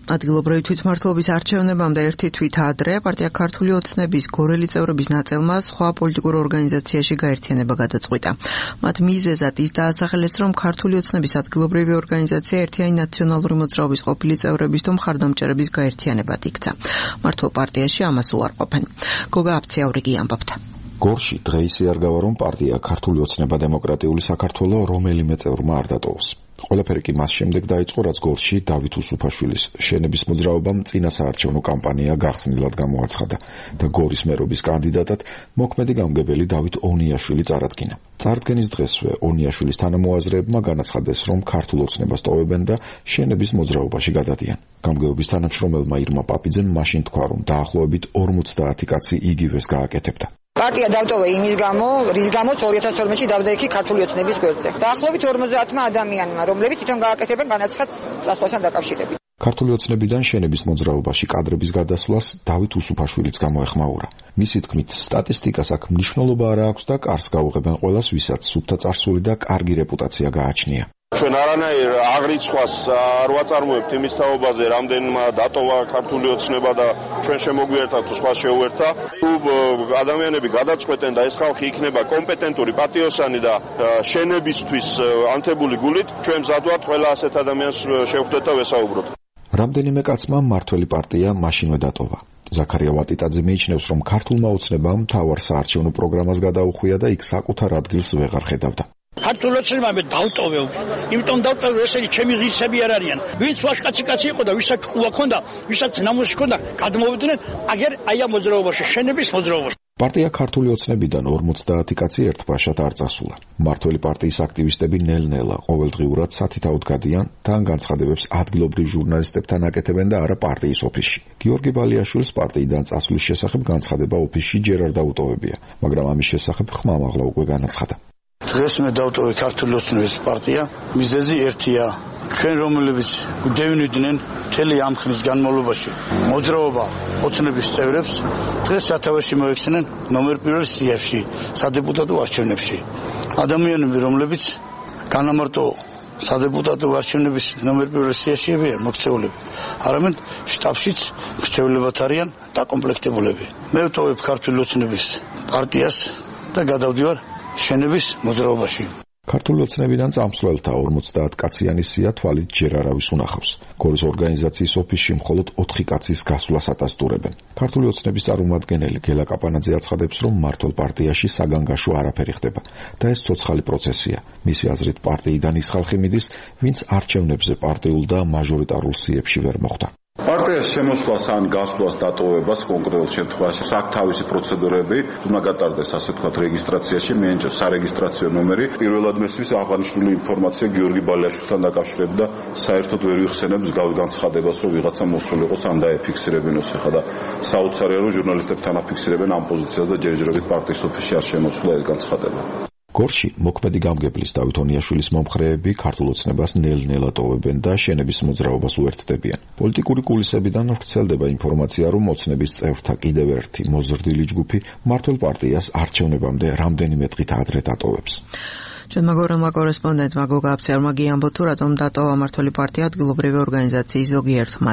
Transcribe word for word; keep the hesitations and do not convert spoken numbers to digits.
ადგილობრივი თვითმმართველობის არჩევნებამდე ერთი თვით ადრე პარტია ქართული ოცნების გორელი წევრების ნაწილმა სხვა პოლიტიკურ ორგანიზაციაში გაერთიანება გადაწყვიტა. მათ მიზეზად ის დაასახელეს, რომ ქართული ოცნების ადგილობრივი ორგანიზაცია ერთიანი ნაციონალური მოძრაობის ყოფილი წევრების თუ მხარდამჭერების გაერთიანებად იქცა. მართლ პარტიაში ამას უარყოფენ. გოგა აფციაურიგი ამბობდა. გორში დღეისი არ გავა, რომ პარტია ქართული ოცნება დემოკრატიული საქართველო რომელიმე წევრმა არ დატოვოს. ყველაფერი კი მას შემდეგ დაიწყო, რაც გორში დავით უსუფაშვილის შენების მოძრაობამ წინა საარჩევნო კამპანია გახსნილად გამოაცხადა და გორის მერობის კანდიდატად მოქმედი გამგებელი დავით ონიაშვილი წარადგინა. წარდგენის დღესვე ონიაშვილის თანამოაზრეებმა განაცხადეს, რომ ქართულ ოცნებას ტოვებენ და შენების მოძრაობაში გადადიან. გამგეობის თანამშრომელმა ირმა პაპიძემ მაშინ თქვა, რომ დაახლოებით ორმოცდაათი კაცი იგივეს გააკეთებდა. პარტია დავტოვე იმის გამო, რის გამოც ორი ათას თორმეტში დავდა იქი ქართული ოცნების გვერდზე. დაახლოებით ორმოცდაათმა ადამიანმა, რომლებიც თვითონ გააკეთებენ განაცხადს წასვლასთან დაკავშირებით. ქართული ოცნებიდან შენების მოძრაობაში კადრების გადასვლას დავით უსუფაშვილიც გამოეხმაურა. მისი თქმით, სტატისტიკას აქ მნიშვნელობა არ აქვს და კარს გაუღებენ ყველას, ვისაც სუფთა წარსული და კარგი რეპუტაცია გააჩნია. ჩვენ არანაირ აღრიცხვას არ ვაწარმოებთ იმის თაობაზე, რამდენმა დატოვა ქართული ოცნება და ჩვენ შემოგვიერთა თუ სხვა შეუერთა. თუ ადამიანები გადაწყვეტენ და ეს ხალხი იქნება კომპეტენტური, პატიოსანი და შენებისთვის ანთებული გულით, ჩვენ მზად ვართ ყველა ასეთ ადამიანს შევხვდეთ და ვესაუბროთ. რამდენიმე კაცმა მართველი პარტია მაშინვე დატოვა. ზაქარია ვატიტაძე მიიჩნევს, რომ ქართულმა ოცნებამ მთავარ საარჩევნო პროგრამას გადაუხვია და იქ საკუთარ ადგილს ვეღარ ხედავდა. ქართულ ოცნებამ დავტოვე, იმიტომ დავტოვე, ესენი ჩემი ღირსები არ არიან. ვინც ვაშკაცი კაცი იყო და ვისაც ჭკუა ჰქონდა, ვისაც ნამუსი ჰქონდა, გადმოვიდნენ აგერ აი ამ მოძრაობაში, შენების მოძრაობაში. პარტია ქართული ოცნებიდან ორმოცდაათი კაცი ერთბაშად არ წასულა. მართველი პარტიის აქტივისტები ნელ-ნელა ყოველდღიურად სათითაოდ გადიან, თან განცხადებებს ადგილობრივ ჟურნალისტებთან აკეთებენ და არა პარტიის ოფისში. გიორგი ბალიაშვილის პარტიიდან წასვლის შესახებ განცხადება ოფისში ჯერ არ დაუტოვებია, მაგრამ ამის შესახებ ხმამაღლა უკვე განაცხადა. დღეს მე დავტოვე ქართული ოცნების პარტია, მიზეზი ერთია. ჩვენ რომლებიც გვდევნიდნენ მთელი ამ ხნის განმავლობაში მოძრაობა ოცნების წევრებს, დღეს სათავეში მოექცნენ ნომერ პირველ სიებში, სადეპუტატო არჩევნებში. ადამიანები, რომლებიც განამარტო სადეპუტატო არჩევნების ნომერ პირველ სიაში არიან მოქცეულები, არამედ შტაბშიც მრჩევლებად არიან დაკომპლექტებულები. მე ვტოვებ ქართული ოცნების პარტიას და გადავდივარ შენების მოძრაობაში. ქართული ოცნებიდან წამსვლელთა ორმოცდაათი კაციანი სია თვალით ჯერ არავის უნახავს. გორის ორგანიზაციის ოფისში მხოლოდ ოთხი კაცის გასვლას ატასტურებენ. ქართული ოცნების წარმომადგენელი გელა კაპანაძე აცხადებს, რომ მართლ პარტიაში საგანგაშო არაფერი ხდება და ეს ცოცხალი პროცესია. მისი აზრით პარტიიდან ის ხალხი მიდის, ვინც არჩევნებზე პარტიულ და მაჟორიტარულ სიებში ვერ მოხვდა. პარტიას შემოსვლას ან გასვლას დატოვებას კონკრეტულ შემთხვევაში აქვს თავისი პროცედურები, უნდა გატარდეს ასე ვთქვათ რეგისტრაციაში, მიენჭოს სარეგისტრაციო ნომერი. პირველად მესმის აღნიშნული ინფორმაცია გიორგი ბალიაშვილთან დაკავშირებით და საერთოდ ვერ ვიხსენებ მსგავს განცხადებას, რომ ვიღაცა მოსული იყოს ან დაეფიქსირებინოს. ეხლა და საოცარია, რომ ჟურნალისტებთან აფიქსირებენ ამ პოზიციას და ჯერჯერობით პარტიის ოფისში არ შემოსულა ეს განცხადება. გორში მოქმედი გამგებლის დავით ონიაშვილის მომხრეები ქართულ ოცნებას ნელ-ნელა ტოვებენ და შენების მოძრაობას უერთდებიან. პოლიტიკური კულისებიდან ვრცელდება ინფორმაცია, რომ ოცნების წევრთა კიდევ ერთი მოზრდილი ჯგუფი მართლ პარტიას არჩევნებამდე რამდენიმე დღით ადრე დატოვებს. ჩვენმა გორელმა კორესპონდენტმა გოგა აფციარმა გიამბო თუ რატომ დატოვა მართველი პარტია ადგილობრივი ორგანიზაციის ზოგიერთ